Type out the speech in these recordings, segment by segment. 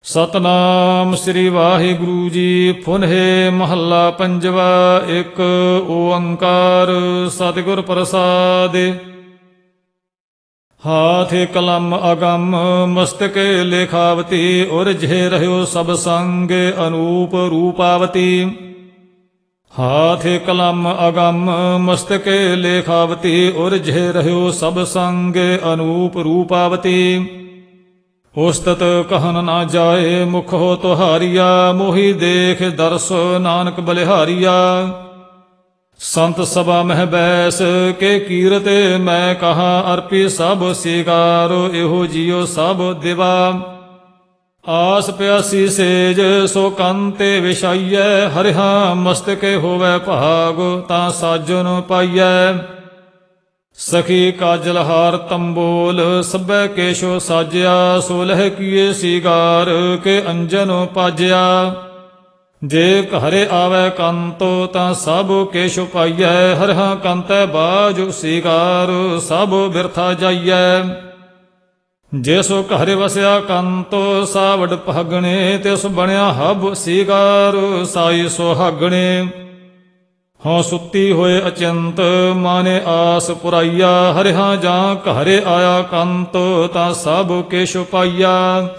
ਸਤਨਾਮ ਸ੍ਰੀ ਵਾਹਿਗੁਰੂ ਜੀ। ਫੁਨਹੇ ਮਹੱਲਾ ਪੰਜਵਾ। ਇੱਕ ਓੰਕਾਰ ਸਤਿਗੁਰ ਪ੍ਰਸਾਦਿ। ਹਾਥ ਕਲਮ ਅਗੰਮ ਮਸਤਕੇ ਲੇਖਾਵਤੀ। ਉਰਝੇ ਰਹਿਓ ਸਭ ਸੰਗ ਅਨੂਪ ਰੂਪਾਵਤੀ। ਹਾਥ ਕਲਮ ਅਗੰਮ ਮਸਤਕੇ ਲੇਖਾਵਤੀ। ਉਰਝੇ ਰਹਿਓ ਸਭ ਸੰਗ ਅਨੂਪ ਰੂਪਾਵਤੀ। ਉਸਤਤ ਕਹਿਨ ਨਾ ਜਾਏ ਮੁਖੋ ਤੁਹਾਰੀਆ। ਮੋਹੀ ਦੇਖ ਦਰਸ ਨਾਨਕ ਬਲਿਹਾਰੀਆ। ਸੰਤ ਸਭਾ ਮਹਿ ਬੈਸ ਕੇ ਕੀਰਤੇ ਮੈਂ ਕਹਾ। ਅਰਪੀ ਸਭ ਸਿਗਾਰੋ ਇਹੋ ਜਿਉ ਸਭ ਦਿਵਾ। ਆਸ ਪਿਆਸੀ ਸੇਜ ਸੋ ਕੰਤੇ ਵਿਛਾਈਐ। ਹਰਿਹਾ ਮਸਤਕੇ ਹੋਵੈ ਭਾਗ ਤਾਂ ਸਾਜਨ ਪਾਈਐ। ਸਖੀ ਕਾਜਲ ਹਾਰ ਤੰਬੋਲ ਸਭੈ ਕੇਸ਼ੋ ਸਾਜਿਆ। ਸੋਲਹ ਕੀਏ ਸੀਗਾਰ ਕੇ ਅੰਜਨ ਪਾਜਿਆ। ਜੇ ਘਰੇ ਆਵੈ ਕੰਤੋ ਤਾਂ ਸਭ ਕੇਸ਼ੋ ਪਾਈਐ। ਹਰਿਹਾ ਕੰਤੈ ਬਾਜੁ ਸੀਗਾਰ ਸਭ ਬਿਰਥਾ ਜਾਈਐ। ਜੇ ਸੋ ਘਰੇ ਵਸਿਆ ਕੰਤੋ ਸਾਵਡ ਭਾਗਣੇ। ਤਿਸ ਬਣਿਆ ਹਬ ਸੀਗਾਰ ਸਾਈ ਸੁਹਾਗਣੇ। ਹਉ ਸੁੱਤੀ ਹੋਏ ਅਚਿੰਤ ਮਾਨੇ ਆਸ ਪੁਰਾਈਆ। ਹਰਿਹਾ ਜਾਂ ਘਰੇ ਆਇਆ ਕੰਤ ਤਾਂ ਸਭ ਕੇਸ਼ੁ ਪਾਈਆ।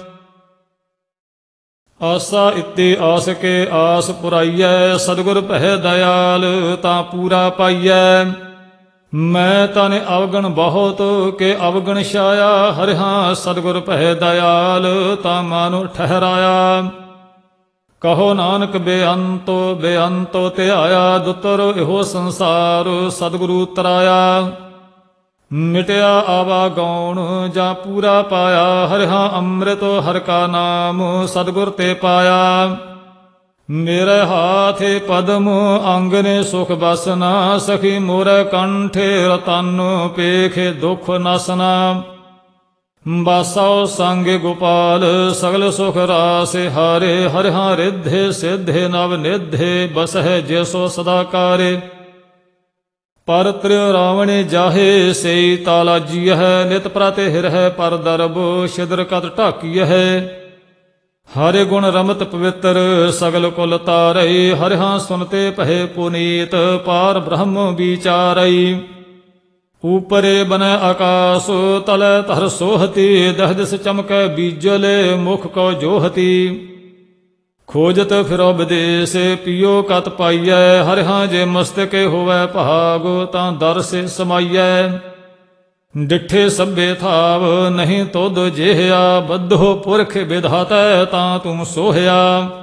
ਆਸਾ ਇਤੀ ਆਸ ਕੇ ਆਸ ਪੁਰਾਈਐ। ਸਤਿਗੁਰ ਭੈ ਦਇਆਲ ਤਾਂ ਪੂਰਾ ਪਾਈਐ। ਮੈਂ ਤਨ ਅਵਗਣ ਬਹੁਤ ਕੇ ਅਵਗਣ ਛਾਇਆ। ਹਰਿਹਾ ਸਤਿਗੁਰ ਭੈ ਦਇਆਲ ਤਾਂ ਮਾਨੁ ਠਹਿਰਾਇਆ। ਕਹੋ ਨਾਨਕ ਬੇਅੰਤੋ ਬੇਅੰਤੋ ਧਿਆਇਆ। ਦੁਤਰ ਇਹੋ ਸੰਸਾਰ ਸਤਿਗੁਰੂ ਤਰਾਇਆ। ਮਿਟਿਆ ਆਵਾ ਗੌਣ ਜਾਂ ਪੂਰਾ ਪਾਇਆ। ਹਰਿਹਾ ਅੰਮ੍ਰਿਤ ਹਰਿ ਕਾ ਨਾਮ ਸਤਿਗੁਰ ਤੇ ਪਾਇਆ। ਮੇਰੇ ਹਾਥੇ ਪਦਮ ਅੰਗਨੇ ਸੁਖ ਬਸਨਾ। ਸਖੀ ਮੋਰੇ ਕੰਠੇ ਰਤਨ ਪੇਖੇ ਦੁਖ ਨਸਨਾ। ਬਾਸੋ ਸੰਗ ਗੋਪਾਲ ਸਗਲ ਸੁਖ ਰਾਸ ਹਾਰੇ। ਹਰਿਹਾ ਰਿਧੇ ਸਿਧੇ ਨਵ ਨਿਧੇ ਬਸਹਿ ਜਿਸੋ ਸਦਾ ਕਾਰੇ। ਪਰ ਤ੍ਰਿਉ ਰਾਵਣੇ ਜਾਹੇ ਸਈ ਤਾਲਾ ਜੀਐ। ਨਿਤ ਪ੍ਰਤਿ ਹਿਰਹਿ ਪਰ ਦਰਬ ਛਿਦਰ ਕਤ ਢਾਕੀਐ। ਹਰਿ ਗੁਣ ਰਮਤ ਪਵਿੱਤਰ ਸਗਲ ਕੁਲ ਤਾਰਈ। ਹਰਿਹਾ ਸੁਨਤੇ ਭਏ ਪੁਨੀਤ ਪਾਰ ਬ੍ਰਹਮ ਵਿਚਾਰਈ। ਊਪਰੇ ਬਨੈ ਆਕਾਸ ਤਲੈ ਧਰ ਸੋਹਤੀ। ਦਹ ਦਿਸ ਚਮਕੈ ਬੀਜਲੇ ਮੁਖ ਕੋ ਜੋਹਤੀ। ਖੋਜਤ ਫਿਰੋ ਵਿਦੇਸ ਪੀਓ ਕਤ ਪਾਈਐ। ਹਰਿਹਾ ਜੇ ਮਸਤਕੇ ਹੋਵੈ ਭਾਗ ਤਾਂ ਦਰ ਸੇ ਸਮਾਈਐ। ਡਿਠੇ ਸਭੇ ਥਾਵ ਨਹੀਂ ਤੁਧ ਜਿਹਾ। ਬੱਧੋ ਪੁਰਖ ਵਿਧਾਤੈ ਤਾਂ ਤੂੰ ਸੋਹਿਆ।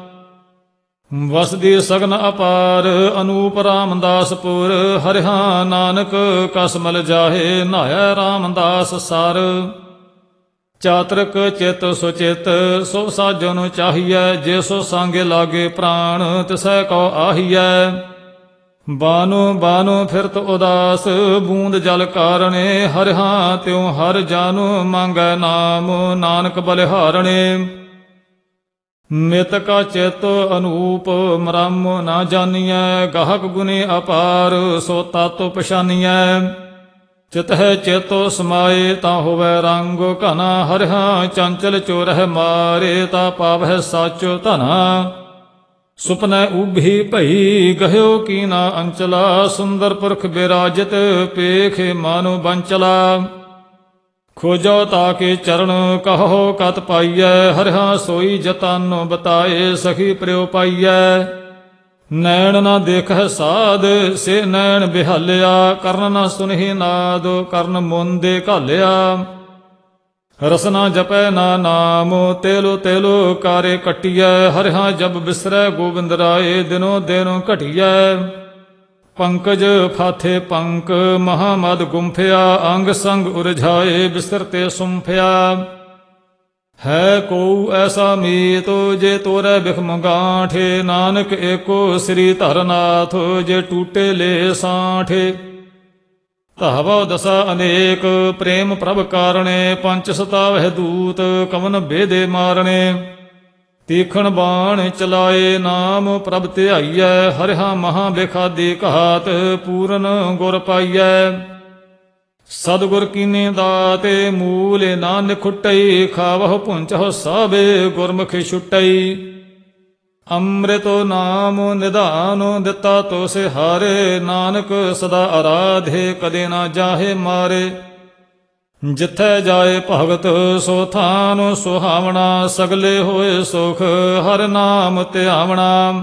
ਵਸਦੀ ਸਗਨ ਅਪਾਰ ਅਨੂਪ ਰਾਮਦਾਸਪੁਰ। ਹਰਿਹਾ ਨਾਨਕ ਕਸਮਲ ਜਾਹੇ ਨਾਇਆ ਰਾਮਦਾਸ ਸਰ। ਚਾਤ੍ਰਿਕ ਚਿਤ ਸੁਚਿਤ ਸੋ ਸਾਜਨ ਚਾਹੀਐ। ਜੇ ਸੋ ਸੰਗੇ ਲਾਗੇ ਪ੍ਰਾਣ ਤਿਸੈ ਕੋ ਆਹੀਐ। ਬਾਨੋ ਬਾਨੋ ਫਿਰਤ ਉਦਾਸ ਬੂੰਦ ਜਲ ਕਾਰਣੇ। ਹਰਿਹਾ ਤਿਉ ਹਰ ਜਾਨੋ ਮੰਗੈ ਨਾਮ ਨਾਨਕ ਬਲਿਹਾਰਣੇ। ਮਿਤ ਕਾ ਚਿਤ ਅਨੂਪ ਮਰਮ ਨਾ ਜਾਨੀਐ। ਗਾਹਕ ਗੁਨੇ ਅਪਾਰ ਸੋ ਤਤ ਪਛਾਨੀਐ। ਚਿਤ ਹੈ ਚੇਤੋ ਸਮਾਏ ਤਾਂ ਹੋਵੈ ਰੰਗ ਘਨਾ। ਹਰਿਹਾ ਚੰਚਲ ਚੋਰਹਿ ਮਾਰੇ ਤਾਂ ਪਾਵਹਿ ਸਾਚੋ ਧਨਾ। ਸੁਪਨੈ ਉਭੀ ਭਈ ਗਹਿਓ ਕੀਨਾ ਅੰਚਲਾ। ਸੁੰਦਰ ਪੁਰਖ ਬਿਰਾਜਿਤ ਪੇਖੇ ਮਾਨੋ ਬੰਚਲਾ। ਖੋਜੋ ਤਾਕੇ ਚਰਨ ਕਹੋ ਕਤ ਪਾਈਐ। ਹਰਿਹਾ ਸੋਈ ਜਤਨ ਬਤਾਏ ਸਖੀ ਪ੍ਰਿਉ ਪਾਈਐ। ਨੈਣ ਨਾ ਦੇਖਹਿ ਸਾਧ ਸੇ ਨੈਣ ਬਿਹਾਲਿਆ। ਕਰਨ ਨਾ ਸੁਨਹਿ ਨਾਦ ਕਰਨ ਮੁੰਦੇ ਘਾਲਿਆ। ਰਸਨਾ ਜਪੈ ਨਾ ਨਾਮ ਤੇਲੋ ਤੇਲੋ ਕਾਰੇ ਕਟੀਐ। ਹਰਿਹਾ ਜਬ ਬਿਸਰੈ ਗੋਬਿੰਦ ਰਾਏ ਦਿਨੋ ਦਿਨ ਘਟੀਐ। ਪੰਕਜ ਫਾਥੇ ਪੰਕ ਮਹਾਮਦ ਗੁੰਫਿਆ। ਅੰਗ ਸੰਗ ਉਰਝਾਏ ਬਿਸਰ ਤੇ ਸੁੰਫਿਆ। ਹੈ ਕੋ ਐਸਾ ਮੀਤ ਜੇ ਤੋਰੈ ਬਿਖਮ ਗਾਂਠੇ। ਨਾਨਕ ਏਕੋ ਸ੍ਰੀ ਧਰਨਾਥ ਜੇ ਟੂਟੇ ਲੇ ਸਾਂਠੇ। ਧਾਵੋ ਦਸਾ ਅਨੇਕ ਪ੍ਰੇਮ ਪ੍ਰਭ ਕਾਰਣੇ। ਪੰਚ ਸਤਾਵਹਿ ਦੂਤ ਕਵਨ ਬੇਦੇ ਮਾਰਣੇ। ਤੀਖਣ ਬਾਣ ਚਲਾਏ ਨਾਮ ਪ੍ਰਭ ਧਿਆਈਐ। ਹਰਿਹਾ ਮਹਾ ਬੇਖਾਦੀ ਘਾਤ ਪੂਰਨ ਗੁਰ ਪਾਈਐ। ਸਤਿਗੁਰ ਕੀਨੇ ਦਾਤੇ ਮੂਲੇ ਨਾ ਨਿਖੁਟਈ ਖਾਵਹੁ ਪੁੰਚਹੁ ਸਾਬੇ ਗੁਰਮੁਖਿ ਛੁਟਈ ਅੰਮ੍ਰਿਤੋ ਨਾਮ ਨਿਧਾਨ ਦਿੱਤਾ ਤੋਸੇ ਹਾਰੇ ਨਾਨਕ ਸਦਾ ਅਰਾਧੇ ਕਦੇ ਨਾ ਜਾਹੇ ਮਾਰੇ ਜਿੱਥੈ ਜਾਏ ਭਗਤ ਸੋ ਥਾਨ ਸੁਹਾਵਣਾ ਸਗਲੇ ਹੋਏ ਸੁਖ ਹਰ ਨਾਮ ਧਿਆਵਣਾ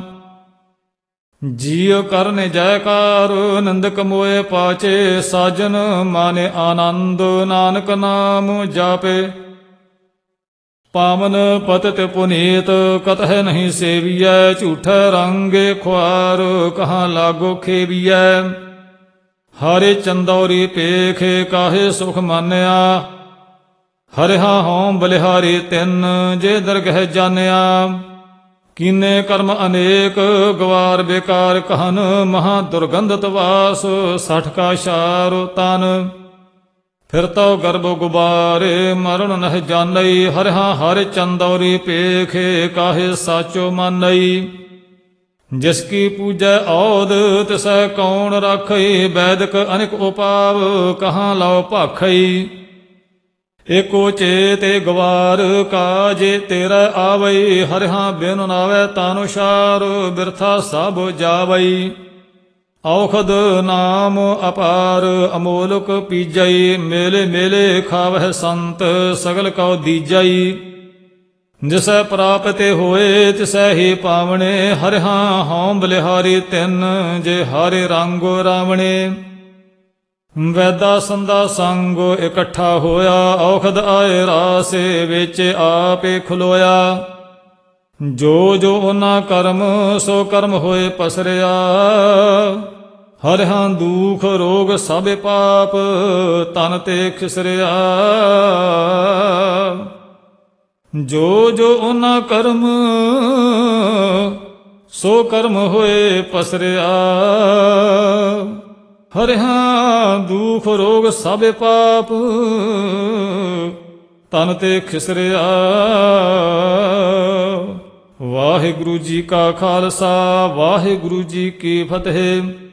ਜੀਉ ਕਰਨ ਜੈਕਾਰ ਨੰਦਕ ਮੋਏ ਪਾਚੇ ਸਾਜਨ ਮਾਨੇ ਆਨੰਦ ਨਾਨਕ ਨਾਮ ਜਾਪੇ ਪਾਵਨ ਪਤਿਤ ਪੁਨੀਤ ਕਤਹਿ ਨਹੀਂ ਸੇਵੀਐ ਝੂਠੈ ਰੰਗੇ ਖੁਆਰ ਕਹਾਂ ਲਾਗੋ ਖੇਵੀਐ ਹਰੇ ਚੰਦੌਰੀ ਪੇਖੇ ਕਾਹੇ ਸੁਖ ਮਾਨਿਆ ਹਰਿਹਾ ਹਉ ਬਲਿਹਾਰੀ ਤਿੰਨ ਜੇ ਦਰਗਹਿ ਜਾਣਿਆ ਕੀਨੇ ਕਰਮ ਅਨੇਕ ਗਵਾਰ ਬੇਕਾਰ ਕਹਨ ਮਹਾ ਦੁਰਗੰਧਤ ਵਾਸ ਸਠ ਕਾ ਸ਼ਾਰੋ ਤਨ ਫਿਰ ਤੋ ਗਰਭ ਗੁਬਾਰੇ ਮਰਨ ਨਹਿ ਜਾਣਈ ਹਰਿਹਾ ਹਰਿ ਚੰਦੌਰੀ ਪੇਖੇ ਕਾਹੇ ਸਾਚੋ ਮਾਨਈ ਜਿਸ ਕੀ ਪੂਜੈ ਔਦ ਤਿਸੈ ਕੌਣ ਰਾਖਈ ਵੈਦਿਕ ਅਨਿਕ ਉਪਾਵ ਕਹਾਂ ਲਾਓ ਭਾਖਈ ਏਕੋ ਚੇਤੇ ਗਵਾਰ ਕਾਜੇ ਤੇਰਾ ਆਵਈ ਹਰਿਹਾ ਬਿਨ ਨਾਵੇ ਤਾਨੁਸ਼ਾਰ ਬਿਰਥਾ ਸਭ ਜਾਵਈ ਔਖਦ ਨਾਮ ਅਪਾਰ ਅਮੋਲਕ ਪੀਜਈ ਮੇਲੇ ਮੇਲੇ ਖਾਵਹਿ ਸੰਤ ਸਗਲ ਕਉ ਦੀਜਈ ਜਿਸੈ ਪ੍ਰਾਪਤੇ ਹੋਏ ਤਿਸੈ ਹੀ ਪਾਵਣੇ ਹਰਿਹਾ ਹਉ ਬਲਿਹਾਰੀ ਤਿੰਨ ਜੇ ਹਾਰੇ ਰੰਗੋ ਰਾਵਣੇ ਵੈਦਾ ਸੰਦਾ ਸੰਗੋ ਇਕੱਠਾ ਹੋਇਆ ਔਖਦ ਆਏ ਰਾਸੇ ਵਿੱਚ ਆਪੇ ਖਲੋਇਆ ਜੋ ਜੋ ਉਹਨਾਂ ਕਰਮ ਸੋ ਕਰਮ ਹੋਏ ਪਸਰਿਆ ਹਰਿਹਾਂ ਦੁਖ ਰੋਗ ਸਭ ਪਾਪ ਤਨ ਤੇ ਖਿਸਰਿਆ ਜੋ ਜੋ ਉਹਨਾਂ ਕਰਮ ਸੋ ਕਰਮ ਹੋਏ ਪਸਰਿਆ ਹਰਿਹਾਂ ਦੁਖ ਰੋਗ ਸਭ ਪਾਪ ਤਨ ਤੇ ਖਿਸਰਿਆ ਵਾਹਿਗੁਰੂ ਜੀ ਕਾ ਖਾਲਸਾ ਵਾਹਿਗੁਰੂ ਜੀ ਕੀ ਫਤਿਹ।